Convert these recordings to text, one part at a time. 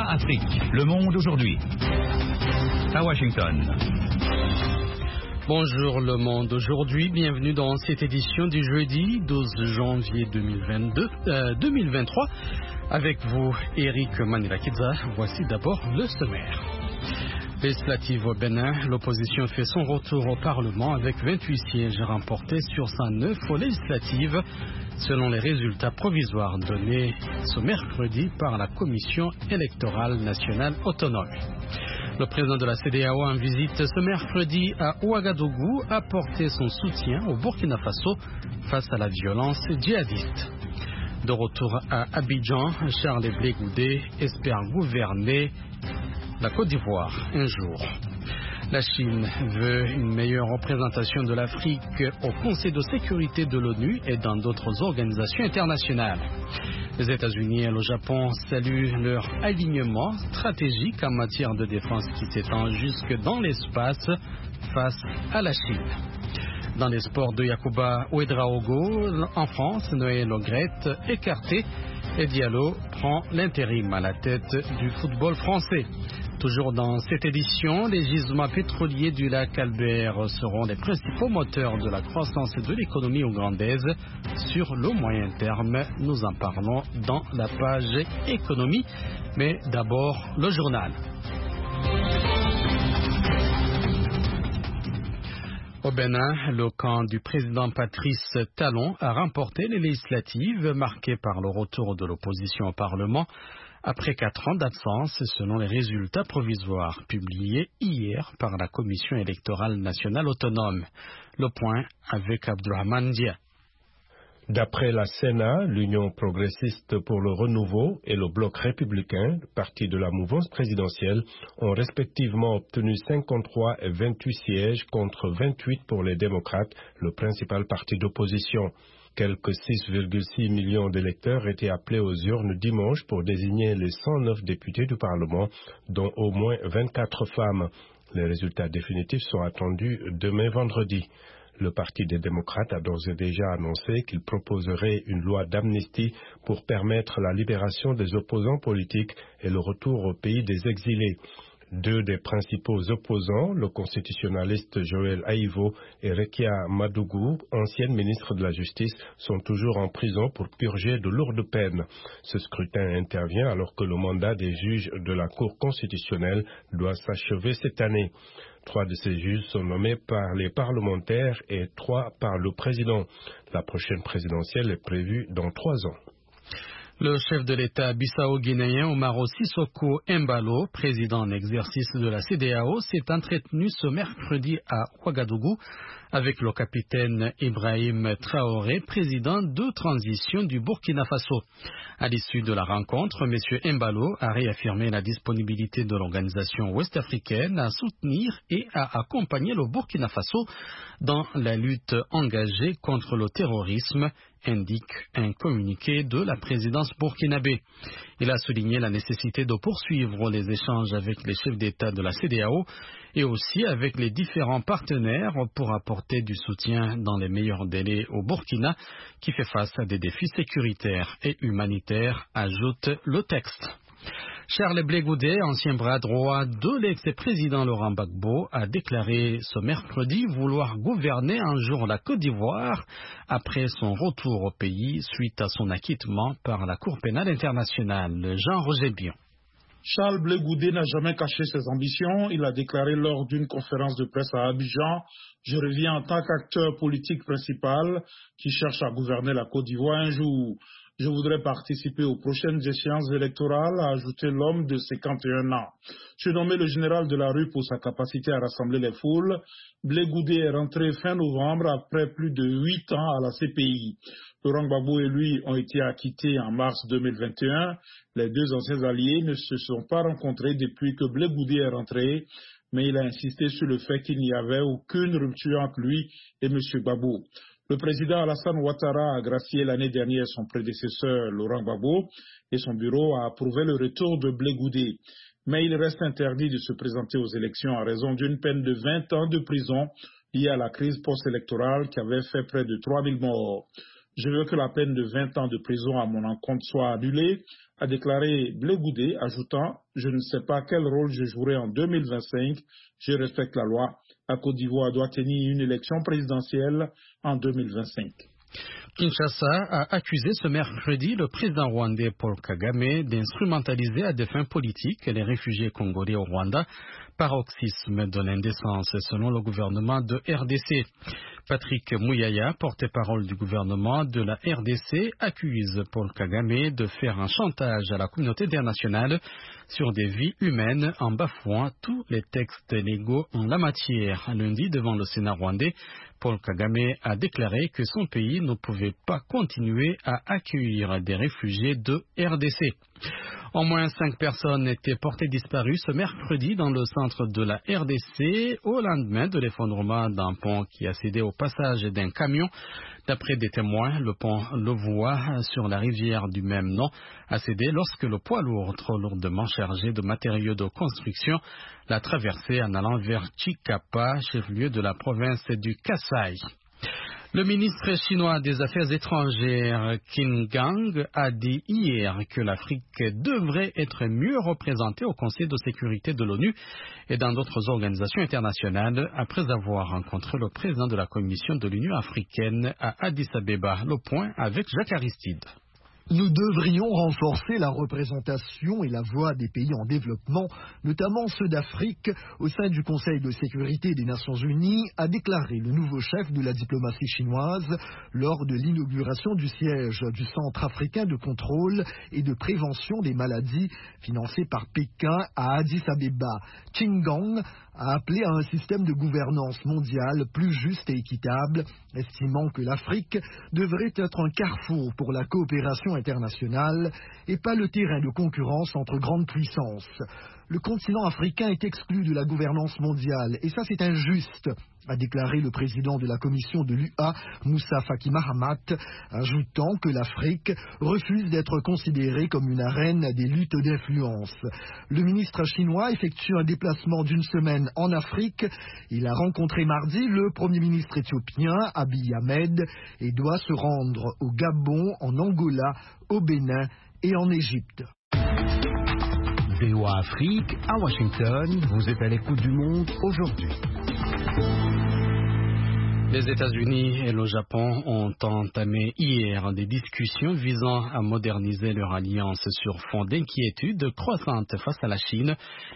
VOA Afrique, Le Monde aujourd'hui. À Washington. Bonjour Le Monde aujourd'hui, bienvenue dans cette édition du jeudi 12 janvier 2023. Avec vous, Eric Manilakidza, voici d'abord le sommaire. Législative au Bénin, l'opposition fait son retour au Parlement avec 28 sièges remportés sur 109 aux législatives, selon les résultats provisoires donnés ce mercredi par la Commission électorale nationale autonome. Le président de la CEDEAO en visite ce mercredi à Ouagadougou a apporté son soutien au Burkina Faso face à la violence djihadiste. De retour à Abidjan, Charles Blé Goudé espère gouverner la Côte d'Ivoire un jour. La Chine veut une meilleure représentation de l'Afrique au Conseil de sécurité de l'ONU et dans d'autres organisations internationales. Les États-Unis et le Japon saluent leur alignement stratégique en matière de défense qui s'étend jusque dans l'espace face à la Chine. Dans les sports de Yacouba Ouedraogo, en France, Noël Logrette écarté et Diallo prend l'intérim à la tête du football français. Toujours dans cette édition, les gisements pétroliers du lac Albert seront les principaux moteurs de la croissance de l'économie ougandaise sur le moyen terme. Nous en parlons dans la page économie, mais d'abord le journal. Au Bénin, le camp du président Patrice Talon a remporté les législatives marquées par le retour de l'opposition au Parlement après 4 ans d'absence, selon les résultats provisoires publiés hier par la Commission électorale nationale autonome. Le point avec Abdourahmane Dia. D'après la Sénat, l'Union progressiste pour le renouveau et le Bloc républicain, parti de la mouvance présidentielle, ont respectivement obtenu 53 et 28 sièges contre 28 pour les démocrates, le principal parti d'opposition. Quelques 6,6 millions d'électeurs étaient appelés aux urnes dimanche pour désigner les 109 députés du Parlement, dont au moins 24 femmes. Les résultats définitifs sont attendus demain vendredi. Le Parti des démocrates a d'ores et déjà annoncé qu'il proposerait une loi d'amnistie pour permettre la libération des opposants politiques et le retour au pays des exilés. 2 des principaux opposants, le constitutionnaliste Joël Aïvo et Rekia Madougou, ancienne ministre de la Justice, sont toujours en prison pour purger de lourdes peines. Ce scrutin intervient alors que le mandat des juges de la Cour constitutionnelle doit s'achever cette année. 3 de ces juges sont nommés par les parlementaires et 3 par le président. La prochaine présidentielle est prévue dans 3 ans. Le chef de l'État bissau-guinéen Umaro Sissoko Embalo, président en exercice de la CEDEAO, s'est entretenu ce mercredi à Ouagadougou avec le capitaine Ibrahim Traoré, président de transition du Burkina Faso. À l'issue de la rencontre, M. Embalo a réaffirmé la disponibilité de l'organisation ouest-africaine à soutenir et à accompagner le Burkina Faso dans la lutte engagée contre le terrorisme, indique un communiqué de la présidence burkinabé. Il a souligné la nécessité de poursuivre les échanges avec les chefs d'État de la CEDEAO et aussi avec les différents partenaires pour apporter du soutien dans les meilleurs délais au Burkina qui fait face à des défis sécuritaires et humanitaires, ajoute le texte. Charles Blé Goudé, ancien bras droit de l'ex-président Laurent Gbagbo, a déclaré ce mercredi vouloir gouverner un jour la Côte d'Ivoire après son retour au pays suite à son acquittement par la Cour pénale internationale. Jean-Roger Bion. Charles Blé Goudé n'a jamais caché ses ambitions. Il a déclaré lors d'une conférence de presse à Abidjan: je reviens en tant qu'acteur politique principal qui cherche à gouverner la Côte d'Ivoire un jour. Je voudrais participer aux prochaines échéances électorales, a ajouté l'homme de 51 ans. Surnommé le général de la rue pour sa capacité à rassembler les foules, Blé Goudé est rentré fin novembre après plus de 8 ans à la CPI. Laurent Gbagbo et lui ont été acquittés en mars 2021. Les 2 anciens alliés ne se sont pas rencontrés depuis que Blé Goudé est rentré, mais il a insisté sur le fait qu'il n'y avait aucune rupture entre lui et M. Gbagbo. Le président Alassane Ouattara a gracié l'année dernière son prédécesseur Laurent Gbagbo et son bureau a approuvé le retour de Blé Goudé. Mais il reste interdit de se présenter aux élections à raison d'une peine de 20 ans de prison liée à la crise post-électorale qui avait fait près de 3000 morts. Je veux que la peine de 20 ans de prison à mon encontre soit annulée, a déclaré Blé Goudé, ajoutant « Je ne sais pas quel rôle je jouerai en 2025, je respecte la loi. La Côte d'Ivoire doit tenir une élection présidentielle en 2025. » Kinshasa a accusé ce mercredi le président rwandais Paul Kagame d'instrumentaliser à des fins politiques les réfugiés congolais au Rwanda, paroxysme de l'indécence selon le gouvernement de RDC. Patrick Mouyaya, porte-parole du gouvernement de la RDC, accuse Paul Kagame de faire un chantage à la communauté internationale sur des vies humaines en bafouant tous les textes légaux en la matière. Lundi, devant le Sénat rwandais, Paul Kagame a déclaré que son pays ne pouvait pas continuer à accueillir des réfugiés de RDC. Au moins 5 personnes étaient portées disparues ce mercredi dans le centre de la RDC au lendemain de l'effondrement d'un pont qui a cédé au passage d'un camion. D'après des témoins, le pont Levois sur la rivière du même nom a cédé lorsque le poids lourd, trop lourdement chargé de matériaux de construction, l'a traversé en allant vers Chikapa, chef-lieu de la province du Kasaï. Le ministre chinois des Affaires étrangères, Qin Gang, a dit hier que l'Afrique devrait être mieux représentée au Conseil de sécurité de l'ONU et dans d'autres organisations internationales après avoir rencontré le président de la Commission de l'Union africaine à Addis Abeba. Le point avec Jacques Aristide. Nous devrions renforcer la représentation et la voix des pays en développement, notamment ceux d'Afrique, au sein du Conseil de sécurité des Nations Unies, a déclaré le nouveau chef de la diplomatie chinoise lors de l'inauguration du siège du Centre africain de contrôle et de prévention des maladies financé par Pékin à Addis Abeba. Qin Gang a appelé à un système de gouvernance mondiale plus juste et équitable, estimant que l'Afrique devrait être un carrefour pour la coopération internationale et pas le terrain de concurrence entre grandes puissances. Le continent africain est exclu de la gouvernance mondiale et ça c'est injuste, a déclaré le président de la commission de l'UA, Moussa Faki Mahamat, ajoutant que l'Afrique refuse d'être considérée comme une arène des luttes d'influence. Le ministre chinois effectue un déplacement d'une semaine en Afrique. Il a rencontré mardi le premier ministre éthiopien, Abiy Ahmed, et doit se rendre au Gabon, en Angola, au Bénin et en Égypte. VOA Afrique, à Washington, vous êtes à l'écoute du monde aujourd'hui. Les États-Unis et le Japon ont entamé hier des discussions visant à moderniser leur alliance sur fond d'inquiétudes croissantes face à la Chine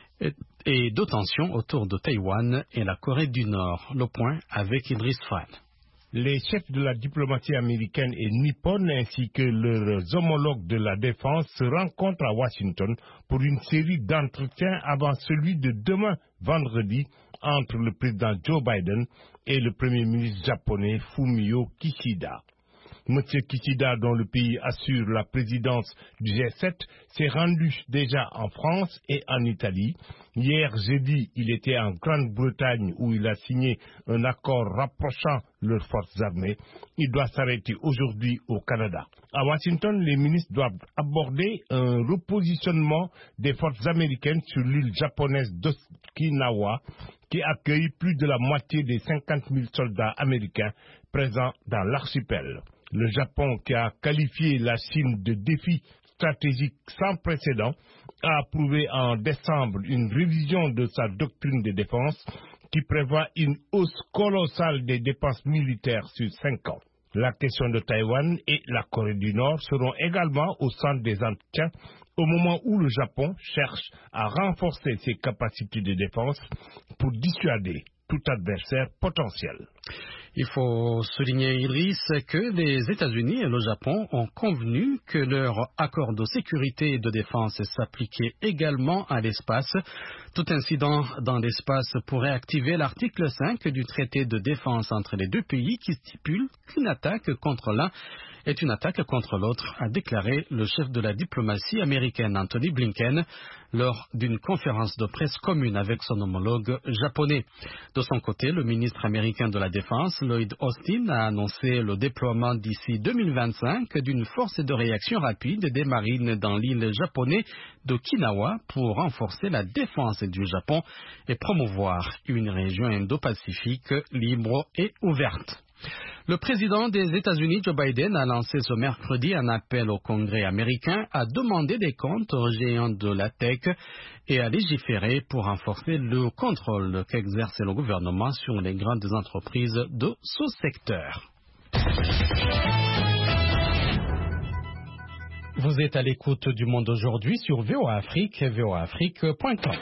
et de tensions autour de Taïwan et la Corée du Nord. Le point avec Idriss Fall. Les chefs de la diplomatie américaine et nippone ainsi que leurs homologues de la défense se rencontrent à Washington pour une série d'entretiens avant celui de demain vendredi entre le président Joe Biden et le premier ministre japonais Fumio Kishida. M. Kishida, dont le pays assure la présidence du G7, s'est rendu déjà en France et en Italie. Hier jeudi, il était en Grande-Bretagne où il a signé un accord rapprochant leurs forces armées. Il doit s'arrêter aujourd'hui au Canada. À Washington, les ministres doivent aborder un repositionnement des forces américaines sur l'île japonaise d'Okinawa, qui accueille plus de la moitié des 50 000 soldats américains présents dans l'archipel. Le Japon, qui a qualifié la Chine de défi stratégique sans précédent, a approuvé en décembre une révision de sa doctrine de défense qui prévoit une hausse colossale des dépenses militaires sur 5 ans. La question de Taïwan et la Corée du Nord seront également au centre des entretiens au moment où le Japon cherche à renforcer ses capacités de défense pour dissuader tout adversaire potentiel. Il faut souligner, Idriss, que les États-Unis et le Japon ont convenu que leur accord de sécurité et de défense s'appliquait également à l'espace. Tout incident dans l'espace pourrait activer l'article 5 du traité de défense entre les deux pays qui stipule qu'une attaque contre l'un est une attaque contre l'autre, a déclaré le chef de la diplomatie américaine Anthony Blinken lors d'une conférence de presse commune avec son homologue japonais. De son côté, le ministre américain de la Défense, Lloyd Austin, a annoncé le déploiement d'ici 2025 d'une force de réaction rapide des marines dans l'île japonaise d'Okinawa pour renforcer la défense du Japon et promouvoir une région Indo-Pacifique libre et ouverte. Le président des États-Unis, Joe Biden, a lancé ce mercredi un appel au Congrès américain à demander des comptes aux géants de la tech et à légiférer pour renforcer le contrôle qu'exerce le gouvernement sur les grandes entreprises de ce secteur. Vous êtes à l'écoute du Monde aujourd'hui sur VOA Afrique et voaafrique.com.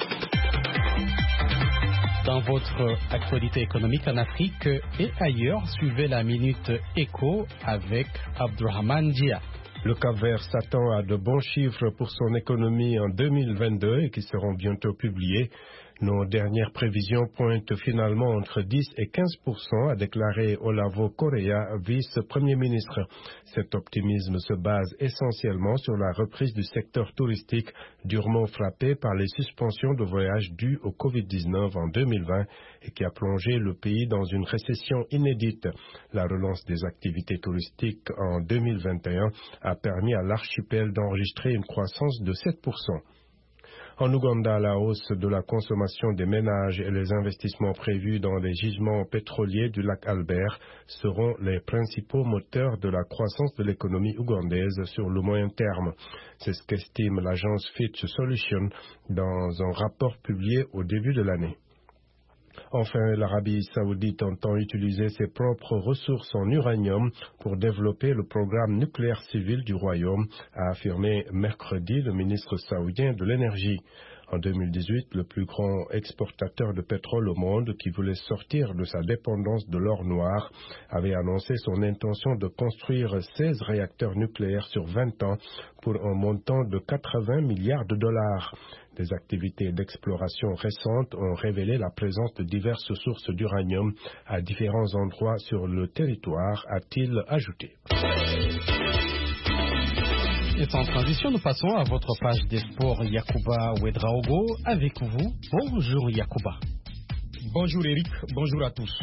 Dans votre actualité économique en Afrique et ailleurs, suivez la Minute Éco avec Abdurrahman Dia. Le Cap-Vert s'attend à de bons chiffres pour son économie en 2022 et qui seront bientôt publiés. Nos dernières prévisions pointent finalement entre 10 et 15%, a déclaré Olavo Correa, vice-premier ministre. Cet optimisme se base essentiellement sur la reprise du secteur touristique, durement frappé par les suspensions de voyages dues au Covid-19 en 2020 et qui a plongé le pays dans une récession inédite. La relance des activités touristiques en 2021 a permis à l'archipel d'enregistrer une croissance de 7%. En Ouganda, la hausse de la consommation des ménages et les investissements prévus dans les gisements pétroliers du lac Albert seront les principaux moteurs de la croissance de l'économie ougandaise sur le moyen terme. C'est ce qu'estime l'agence Fitch Solutions dans un rapport publié au début de l'année. Enfin, l'Arabie saoudite entend utiliser ses propres ressources en uranium pour développer le programme nucléaire civil du royaume, a affirmé mercredi le ministre saoudien de l'énergie. En 2018, le plus grand exportateur de pétrole au monde, qui voulait sortir de sa dépendance de l'or noir, avait annoncé son intention de construire 16 réacteurs nucléaires sur 20 ans pour un montant de 80 milliards de dollars. Des activités d'exploration récentes ont révélé la présence de diverses sources d'uranium à différents endroits sur le territoire, a-t-il ajouté. Et sans transition, nous passons à votre page des sports Yacouba Ouedraogo. Avec vous, bonjour Yacouba. Bonjour Eric, bonjour à tous.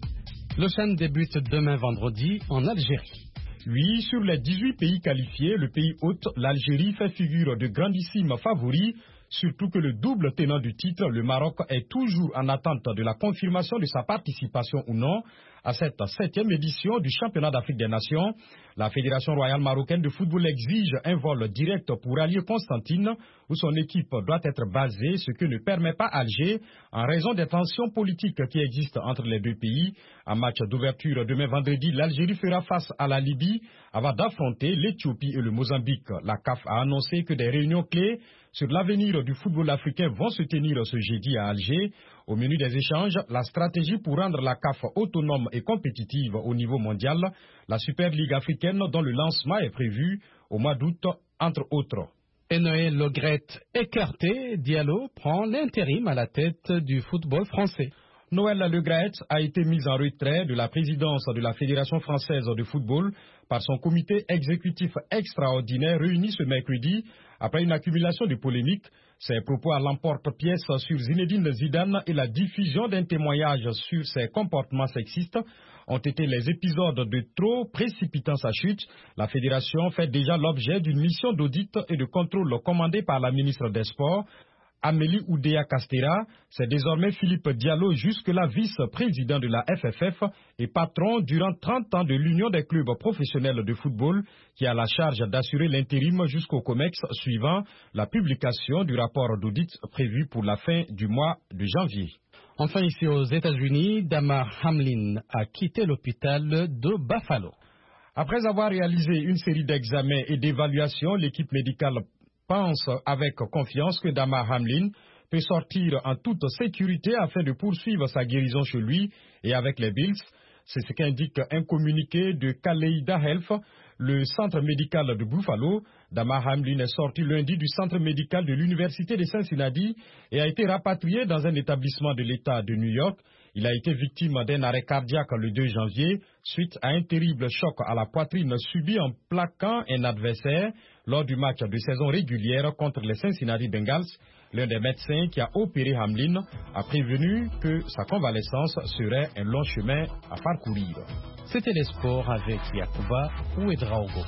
Le CHAN débute demain vendredi en Algérie. Oui, sur les 18 pays qualifiés, le pays hôte, l'Algérie, fait figure de grandissime favori. Surtout que le double tenant du titre, le Maroc, est toujours en attente de la confirmation de sa participation ou non à cette 7e édition du Championnat d'Afrique des Nations. La Fédération royale marocaine de football exige un vol direct pour allier Constantine, où son équipe doit être basée, ce que ne permet pas Alger, en raison des tensions politiques qui existent entre les deux pays. En match d'ouverture demain vendredi, l'Algérie fera face à la Libye avant d'affronter l'Éthiopie et le Mozambique. La CAF a annoncé que des réunions clés sur l'avenir du football africain vont se tenir ce jeudi à Alger. Au menu des échanges, la stratégie pour rendre la CAF autonome et compétitive au niveau mondial, la Super Ligue africaine dont le lancement est prévu au mois d'août, entre autres. Et Noël Le Graët écarté, Diallo prend l'intérim à la tête du football français. Noël Le Graët a été mis en retrait de la présidence de la Fédération française de football par son comité exécutif extraordinaire réuni ce mercredi après une accumulation de polémiques. Ses propos à l'emporte-pièce sur Zinedine Zidane et la diffusion d'un témoignage sur ses comportements sexistes ont été les épisodes de trop précipitant sa chute. La fédération fait déjà l'objet d'une mission d'audit et de contrôle commandée par la ministre des Sports. Amélie Oudéa Castera, c'est désormais Philippe Diallo, jusque-là vice-président de la FFF et patron durant 30 ans de l'Union des clubs professionnels de football, qui a la charge d'assurer l'intérim jusqu'au COMEX suivant la publication du rapport d'audit prévu pour la fin du mois de janvier. Enfin, ici aux États-Unis, Damar Hamlin a quitté l'hôpital de Buffalo. Après avoir réalisé une série d'examens et d'évaluations, l'équipe médicale pense avec confiance que Damar Hamlin peut sortir en toute sécurité afin de poursuivre sa guérison chez lui et avec les Bills. C'est ce qu'indique un communiqué de Kaleida Health, le centre médical de Buffalo. Damar Hamlin est sorti lundi du centre médical de l'Université de Cincinnati et a été rapatrié dans un établissement de l'État de New York. Il a été victime d'un arrêt cardiaque le 2 janvier suite à un terrible choc à la poitrine subi en plaquant un adversaire lors du match de saison régulière contre les Cincinnati Bengals. L'un des médecins qui a opéré Hamlin a prévenu que sa convalescence serait un long chemin à parcourir. C'était les sports avec Yacouba Ouedraogo.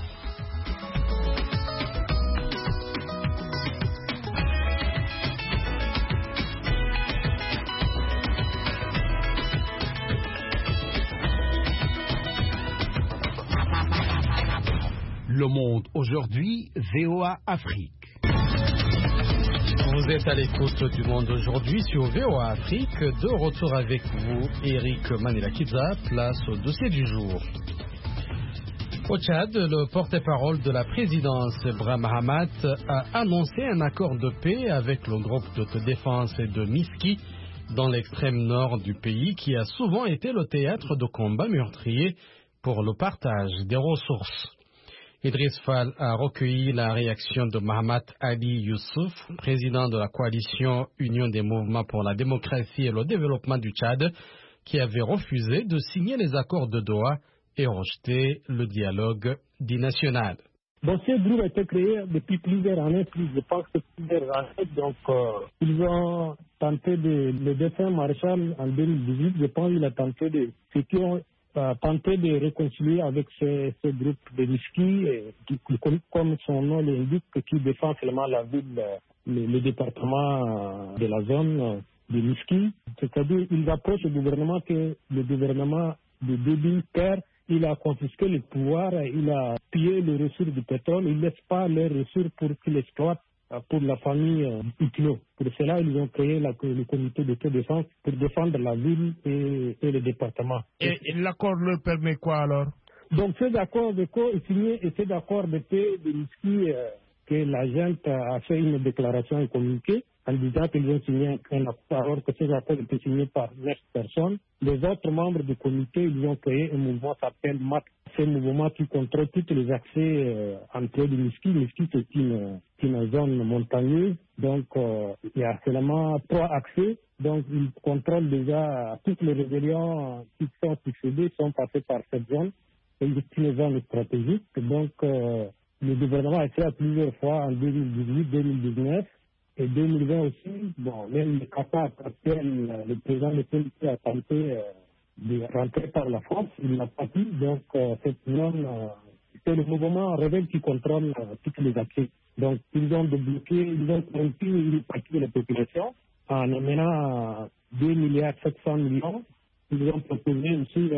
Le Monde aujourd'hui, VOA Afrique. Vous êtes à l'écoute du Monde aujourd'hui sur VOA Afrique. De retour avec vous, Eric Manilakidza, place au dossier du jour. Au Tchad, le porte-parole de la présidence, Brahim Mahamat, a annoncé un accord de paix avec le groupe d'autodéfense de Miski, dans l'extrême nord du pays, qui a souvent été le théâtre de combats meurtriers pour le partage des ressources. Idriss Fall a recueilli la réaction de Mahamat Ali Youssouf, président de la coalition Union des mouvements pour la démocratie et le développement du Tchad, qui avait refusé de signer les accords de Doha et rejeté le dialogue binational. Bon, ce groupe a été créé depuis plusieurs années, je pense que plusieurs années. Donc, ils ont tenté le défunt Marshall en 2018. Je pense qu'il a tenté de réconcilier avec ce groupe de Miski, comme son nom l'indique, qui défend seulement la ville, le département de la zone de Miski. C'est-à-dire, ils approchent le gouvernement que le gouvernement de Déby perd. Il a confisqué le pouvoir, il a pillé les ressources du pétrole, il ne laisse pas les ressources pour qu'il exploite pour la famille Huguenot. Pour cela, ils ont créé le comité d'autodéfense pour défendre la ville et le département. Et l'accord leur permet quoi alors? Donc cet accord de paix est signé et cet accord de paix de Miski que l'agent a fait une déclaration et communiqué en disant qu'ils ont signé un accord alors que ces accords étaient signés par 9 personnes. Les autres membres du comité, ils ont créé un mouvement qui s'appelle MAT. C'est un mouvement qui contrôle tous les accès entrées de Miski. Miski, c'est une zone montagneuse, donc il y a seulement 3 accès. Donc ils contrôlent déjà toutes les rébellions qui sont succédées, sont passées par cette zone. C'est une zone stratégique. Donc le gouvernement a fait plusieurs fois en 2018, 2019. Et 2020 aussi, bon, même le Qatar actuel, le président de Tunisie a tenté de rentrer par la France, il n'a pas pu. Donc, cette zone, c'est le mouvement rebelle qui contrôle toutes les accès. Donc, ils ont débloqué, ils ont corrompu une partie de la population en amenant 2,7 milliards. Ils ont proposé aussi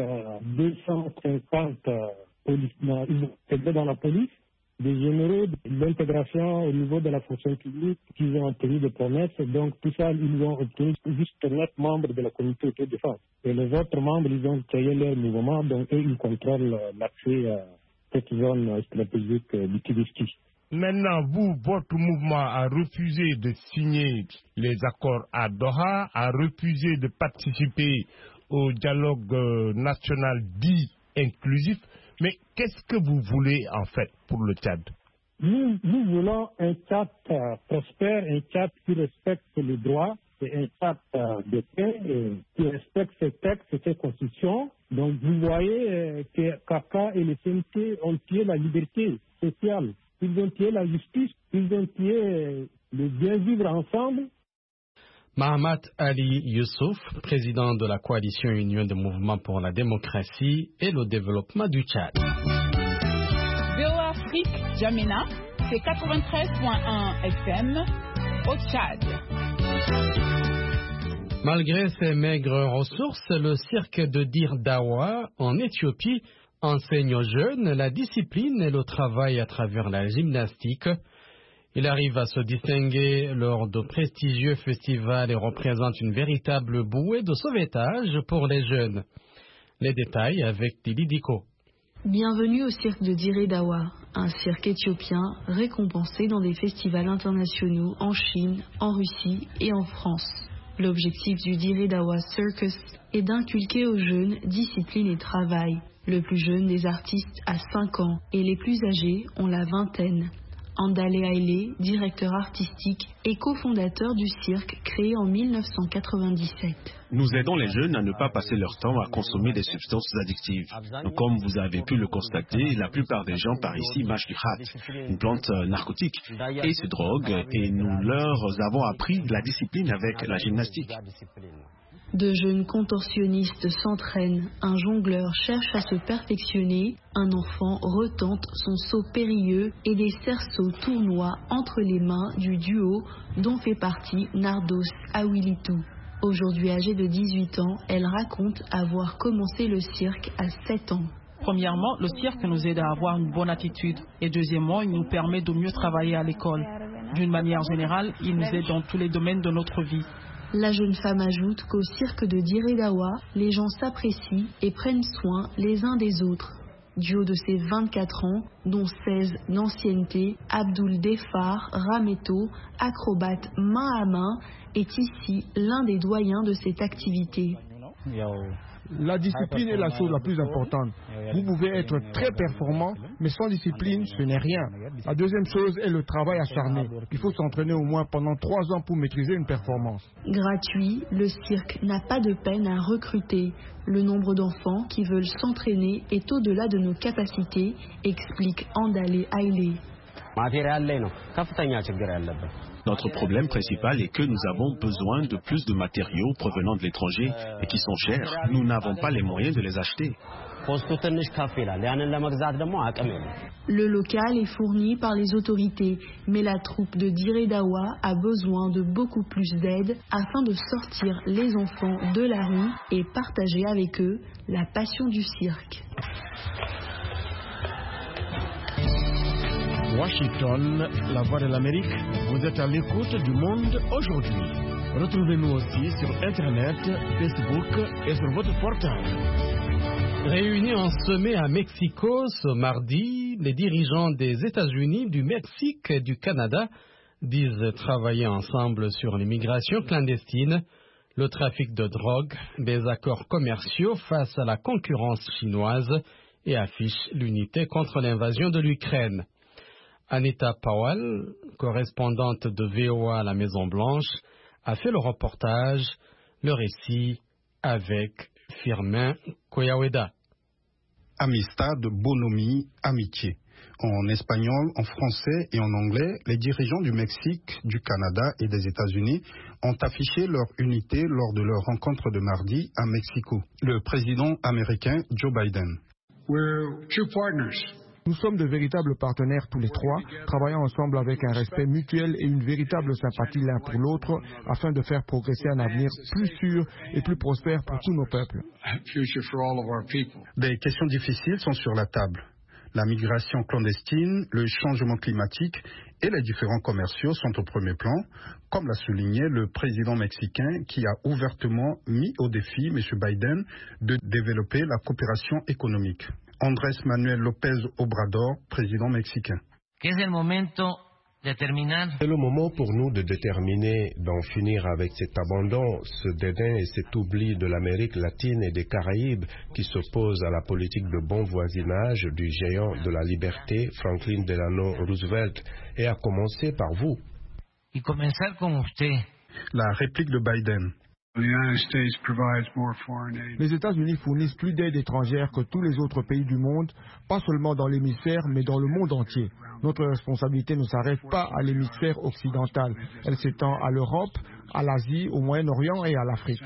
250 policiers, ils ont intégré dans la police. Des généraux, l'intégration au niveau de la fonction publique qu'ils ont obtenu des promesses. Donc, tout ça, ils ont obtenu juste 9 membres de la communauté de défense. Et les autres membres, ils ont créé leur mouvement, donc eux, ils contrôlent l'accès à cette zone stratégique du Tibesti. Maintenant, vous, votre mouvement a refusé de signer les accords à Doha, a refusé de participer au dialogue national dit inclusif. Mais qu'est-ce que vous voulez en fait pour le Tchad? Nous voulons un Tchad prospère, un Tchad qui respecte les droits, et un Tchad de paix qui respecte ses textes et ses constitutions. Donc vous voyez que Kaka et le CNT ont tué la liberté sociale, ils ont tué la justice, ils ont tué le bien vivre ensemble. Mahamat Ali Youssouf, président de la coalition Union des mouvements pour la démocratie et le développement du Tchad. VOA Afrique, Djamena, c'est 93.1 FM au Tchad. Malgré ses maigres ressources, le cirque de Dir Dawa en Éthiopie enseigne aux jeunes la discipline et le travail à travers la gymnastique. Il arrive à se distinguer lors de prestigieux festivals et représente une véritable bouée de sauvetage pour les jeunes. Les détails avec Dili Diko. Bienvenue au cirque de Dire Dawa, un cirque éthiopien récompensé dans des festivals internationaux en Chine, en Russie et en France. L'objectif du Dire Dawa Circus est d'inculquer aux jeunes discipline et travail. Le plus jeune des artistes a 5 ans et les plus âgés ont la vingtaine. Andale Haile, directeur artistique et cofondateur du cirque créé en 1997. Nous aidons les jeunes à ne pas passer leur temps à consommer des substances addictives. Comme vous avez pu le constater, la plupart des gens par ici mâchent du khat, une plante narcotique, et se droguent, et nous leur avons appris la discipline avec la gymnastique. De jeunes contorsionnistes s'entraînent, un jongleur cherche à se perfectionner, un enfant retente son saut périlleux et des cerceaux tournoient entre les mains du duo dont fait partie Nardos Awilitou. Aujourd'hui âgée de 18 ans, elle raconte avoir commencé le cirque à 7 ans. Premièrement, le cirque nous aide à avoir une bonne attitude. Et deuxièmement, il nous permet de mieux travailler à l'école. D'une manière générale, il nous aide dans tous les domaines de notre vie. La jeune femme ajoute qu'au cirque de Dire Dawa, les gens s'apprécient et prennent soin les uns des autres. Du haut de ses 24 ans, dont 16 d'ancienneté, Abdoul Defar Rameto, acrobate main à main, est ici l'un des doyens de cette activité. La discipline est la chose la plus importante. Vous pouvez être très performant, mais sans discipline, ce n'est rien. La deuxième chose est le travail acharné. Il faut s'entraîner au moins pendant 3 ans pour maîtriser une performance. Gratuit, le cirque n'a pas de peine à recruter. Le nombre d'enfants qui veulent s'entraîner est au-delà de nos capacités, explique Andale Haile. Notre problème principal est que nous avons besoin de plus de matériaux provenant de l'étranger et qui sont chers. Nous n'avons pas les moyens de les acheter. Le local est fourni par les autorités, mais la troupe de Dire Dawa a besoin de beaucoup plus d'aide afin de sortir les enfants de la rue et partager avec eux la passion du cirque. Washington, la voix de l'Amérique, vous êtes à l'écoute du monde aujourd'hui. Retrouvez-nous aussi sur Internet, Facebook et sur votre portable. Réunis en sommet à Mexico ce mardi, les dirigeants des États-Unis, du Mexique et du Canada disent travailler ensemble sur l'immigration clandestine, le trafic de drogue, des accords commerciaux face à la concurrence chinoise et affichent l'unité contre l'invasion de l'Ukraine. Anita Powell, correspondante de VOA à la Maison-Blanche, a fait le reportage, le récit avec Firmin Koyaweda. Amistad, bonhomie, amitié. En espagnol, en français et en anglais, les dirigeants du Mexique, du Canada et des États-Unis ont affiché leur unité lors de leur rencontre de mardi à Mexico. Le président américain Joe Biden. We're true partners. Nous sommes de véritables partenaires tous les trois, travaillant ensemble avec un respect mutuel et une véritable sympathie l'un pour l'autre, afin de faire progresser un avenir plus sûr et plus prospère pour tous nos peuples. Des questions difficiles sont sur la table. La migration clandestine, le changement climatique et les différends commerciaux sont au premier plan, comme l'a souligné le président mexicain qui a ouvertement mis au défi M. Biden de développer la coopération économique. Andrés Manuel López Obrador, président mexicain. C'est le moment pour nous de déterminer d'en finir avec cet abandon, ce dédain et cet oubli de l'Amérique latine et des Caraïbes qui s'opposent à la politique de bon voisinage du géant de la liberté, Franklin Delano Roosevelt, et à commencer par vous. La réplique de Biden. Les États-Unis fournissent plus d'aide étrangère que tous les autres pays du monde, pas seulement dans l'hémisphère, mais dans le monde entier. Notre responsabilité ne s'arrête pas à l'hémisphère occidental. Elle s'étend à l'Europe, à l'Asie, au Moyen-Orient et à l'Afrique.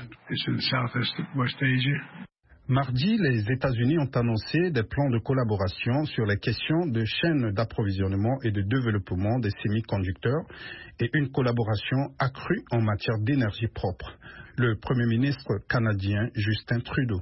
Mardi, les États-Unis ont annoncé des plans de collaboration sur les questions de chaînes d'approvisionnement et de développement des semi-conducteurs et une collaboration accrue en matière d'énergie propre. Le Premier ministre canadien Justin Trudeau.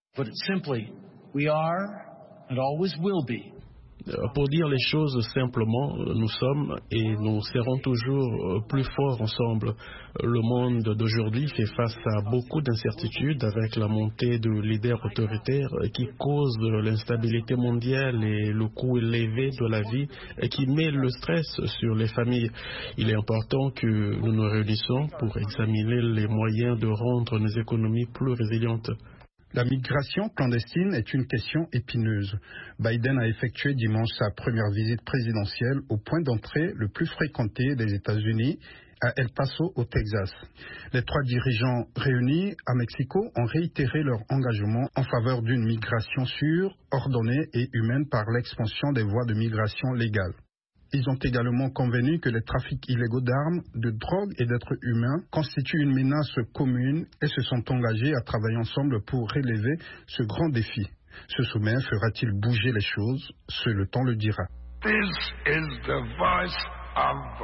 Pour dire les choses simplement, nous sommes et nous serons toujours plus forts ensemble. Le monde d'aujourd'hui fait face à beaucoup d'incertitudes avec la montée de leaders autoritaires qui causent l'instabilité mondiale et le coût élevé de la vie et qui met le stress sur les familles. Il est important que nous nous réunissions pour examiner les moyens de rendre nos économies plus résilientes. La migration clandestine est une question épineuse. Biden a effectué dimanche sa première visite présidentielle au point d'entrée le plus fréquenté des États-Unis, à El Paso, au Texas. Les trois dirigeants réunis à Mexico ont réitéré leur engagement en faveur d'une migration sûre, ordonnée et humaine par l'expansion des voies de migration légales. Ils ont également convenu que les trafics illégaux d'armes, de drogue et d'êtres humains constituent une menace commune et se sont engagés à travailler ensemble pour relever ce grand défi. Ce sommet fera-t-il bouger les choses? Seul le temps le dira. This is the voice of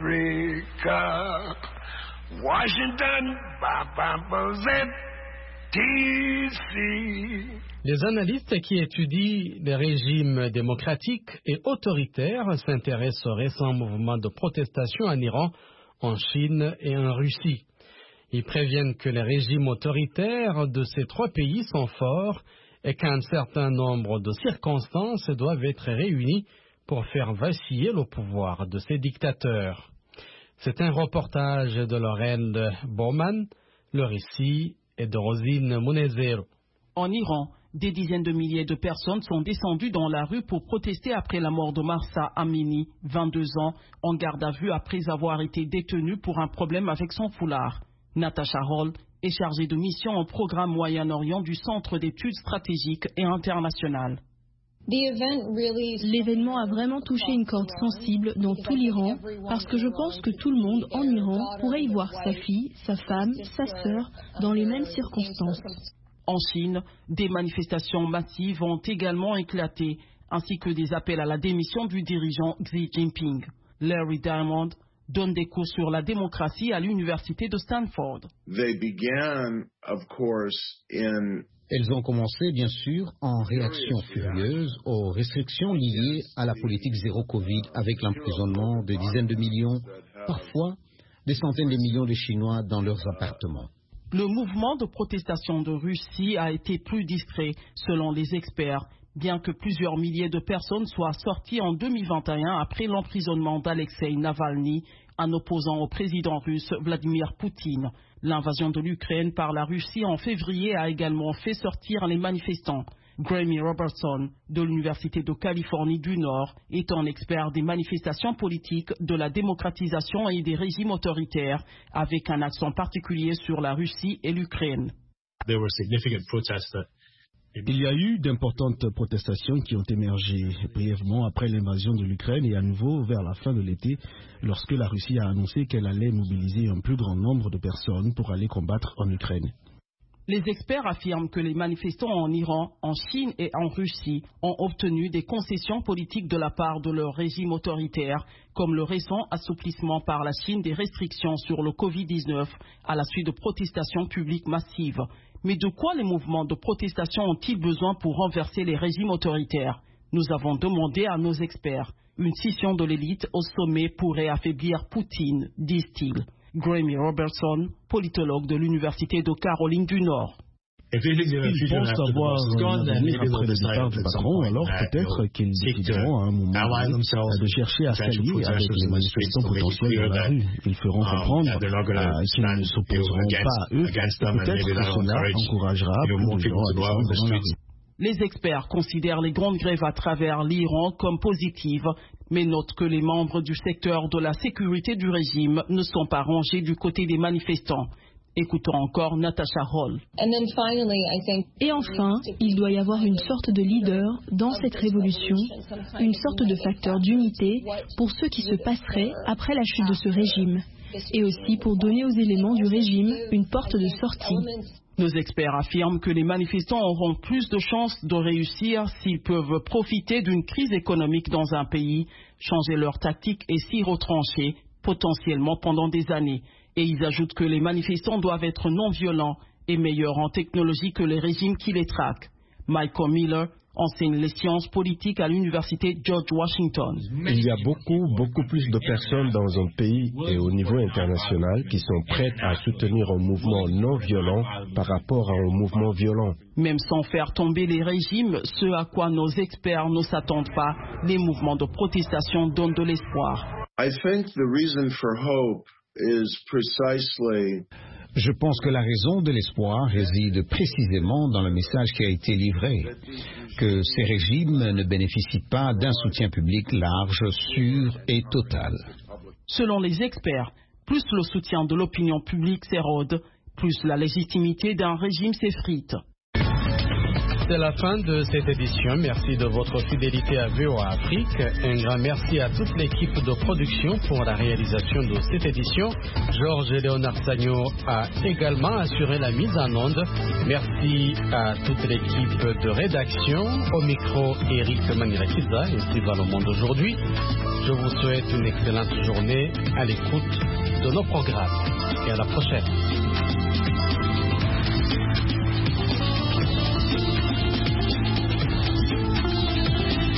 America. Washington, DC. Les analystes qui étudient les régimes démocratiques et autoritaires s'intéressent aux récents mouvements de protestation en Iran, en Chine et en Russie. Ils préviennent que les régimes autoritaires de ces trois pays sont forts et qu'un certain nombre de circonstances doivent être réunies pour faire vaciller le pouvoir de ces dictateurs. C'est un reportage de Lorraine Bowman, le récit est de Rosine Munezero. En Iran, des dizaines de milliers de personnes sont descendues dans la rue pour protester après la mort de Mahsa Amini, 22 ans, en garde à vue après avoir été détenue pour un problème avec son foulard. Natasha Hall est chargée de mission au programme Moyen-Orient du Centre d'études stratégiques et internationales. L'événement a vraiment touché une corde sensible dans tout l'Iran parce que je pense que tout le monde en Iran pourrait y voir sa fille, sa femme, sa sœur dans les mêmes circonstances. En Chine, des manifestations massives ont également éclaté, ainsi que des appels à la démission du dirigeant Xi Jinping. Larry Diamond donne des cours sur la démocratie à l'université de Stanford. Elles ont commencé, bien sûr, en réaction furieuse aux restrictions liées à la politique zéro Covid avec l'emprisonnement de dizaines de millions, parfois des centaines de millions de Chinois dans leurs appartements. Le mouvement de protestation de Russie a été plus discret, selon les experts, bien que plusieurs milliers de personnes soient sorties en 2021 après l'emprisonnement d'Alexei Navalny, un opposant au président russe Vladimir Poutine. L'invasion de l'Ukraine par la Russie en février a également fait sortir les manifestants. Grammy Robertson, de l'Université de Californie du Nord, est un expert des manifestations politiques, de la démocratisation et des régimes autoritaires, avec un accent particulier sur la Russie et l'Ukraine. Il y a eu d'importantes protestations qui ont émergé brièvement après l'invasion de l'Ukraine et à nouveau vers la fin de l'été, lorsque la Russie a annoncé qu'elle allait mobiliser un plus grand nombre de personnes pour aller combattre en Ukraine. Les experts affirment que les manifestants en Iran, en Chine et en Russie ont obtenu des concessions politiques de la part de leur régime autoritaire, comme le récent assouplissement par la Chine des restrictions sur le Covid-19 à la suite de protestations publiques massives. Mais de quoi les mouvements de protestation ont-ils besoin pour renverser les régimes autoritaires? Nous avons demandé à nos experts. Une scission de l'élite au sommet pourrait affaiblir Poutine, disent-ils. Grammy Robertson, politologue de l'Université de Caroline du Nord. Ils pensent avoir un avenir après le départ du patron, alors peut-être qu'ils décideront à un moment de chercher à s'allier avec les manifestants potentiels dans la rue. Ils feront comprendre qu'ils ne s'opposeront pas à eux. Peut-être que cela encouragera plus de gens à descendre dans la rue. Les experts considèrent les grandes grèves à travers l'Iran comme positives, mais notent que les membres du secteur de la sécurité du régime ne sont pas rangés du côté des manifestants. Écoutons encore Natasha Hall. Et enfin, il doit y avoir une sorte de leader dans cette révolution, une sorte de facteur d'unité pour ce qui se passerait après la chute de ce régime, et aussi pour donner aux éléments du régime une porte de sortie. Nos experts affirment que les manifestants auront plus de chances de réussir s'ils peuvent profiter d'une crise économique dans un pays, changer leurs tactiques et s'y retrancher, potentiellement pendant des années. Et ils ajoutent que les manifestants doivent être non violents et meilleurs en technologie que les régimes qui les traquent. Michael Miller enseigne les sciences politiques à l'université George Washington. Il y a beaucoup plus de personnes dans un pays et au niveau international qui sont prêtes à soutenir un mouvement non violent par rapport à un mouvement violent. Même sans faire tomber les régimes, ce à quoi nos experts ne s'attendent pas, les mouvements de protestation donnent de l'espoir. Je pense que la raison de l'espoir réside précisément dans le message qui a été livré, que ces régimes ne bénéficient pas d'un soutien public large, sûr et total. Selon les experts, plus le soutien de l'opinion publique s'érode, plus la légitimité d'un régime s'effrite. C'est la fin de cette édition. Merci de votre fidélité à VOA Afrique. Un grand merci à toute l'équipe de production pour la réalisation de cette édition. Georges Léonard Sagno a également assuré la mise en onde. Merci à toute l'équipe de rédaction. Au micro, Eric Manirakiza, ainsi va le monde aujourd'hui. Je vous souhaite une excellente journée à l'écoute de nos programmes. Et à la prochaine.